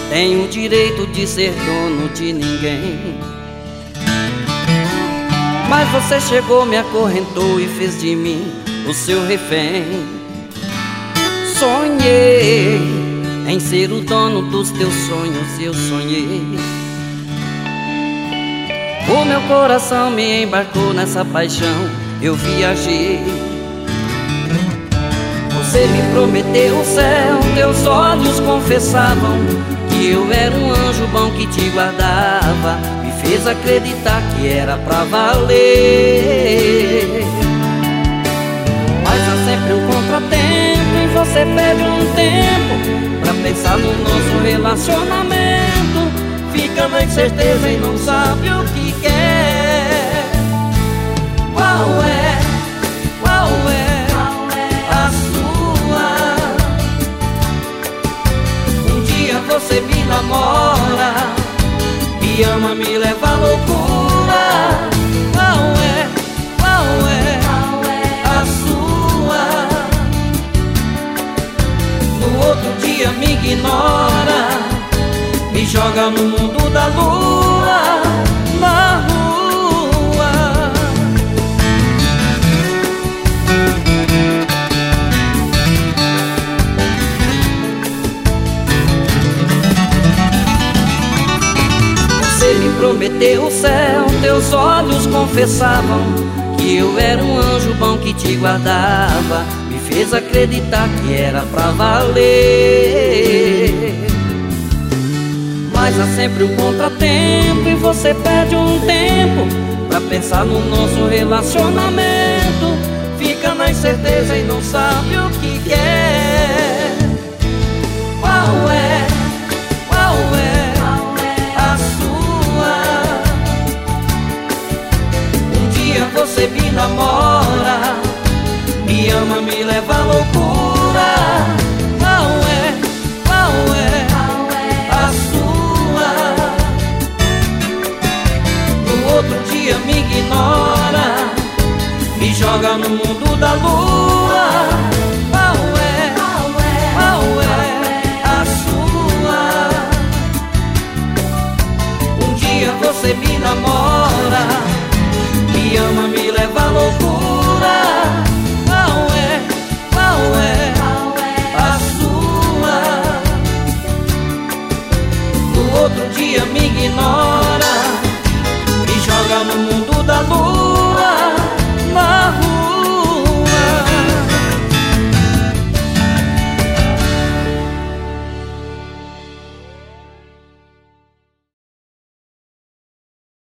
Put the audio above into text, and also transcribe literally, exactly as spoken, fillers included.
tenho o direito de ser dono de ninguém. Mas você chegou, me acorrentou e fez de mim o seu refém. Sonhei em ser o dono dos teus sonhos, eu sonhei. O meu coração me embarcou nessa paixão, eu viajei. Você me prometeu o céu, teus olhos confessavam que eu era um anjo bom que te guardava. Me fez acreditar que era pra valer. Mas há sempre um contratempo e você perde um tempo pra pensar no nosso relacionamento. Fica na incerteza e não sabe o que quer. Qual é, qual é a sua? Um dia você me namora, me ama, me leva à loucura. Qual é, qual é a sua? No outro dia me ignora, me joga no mundo da lua, na rua. Você me prometeu o céu, teus olhos confessavam que eu era um anjo bom que te guardava. Me fez acreditar que era pra valer. Mas há sempre um contratempo e você perde um tempo pra pensar no nosso relacionamento. Fica na incerteza e não sabe o que quer. Qual é, qual é a sua? Um dia você me namora, me ama, me leva à loucura. Qual é, qual é a sua? No outro dia me ignora, me joga no mundo da lua. Qual é, qual é a sua? Um dia você me namora, me ama, me leva à loucura. Qual é, qual é a sua? No outro dia me ignora,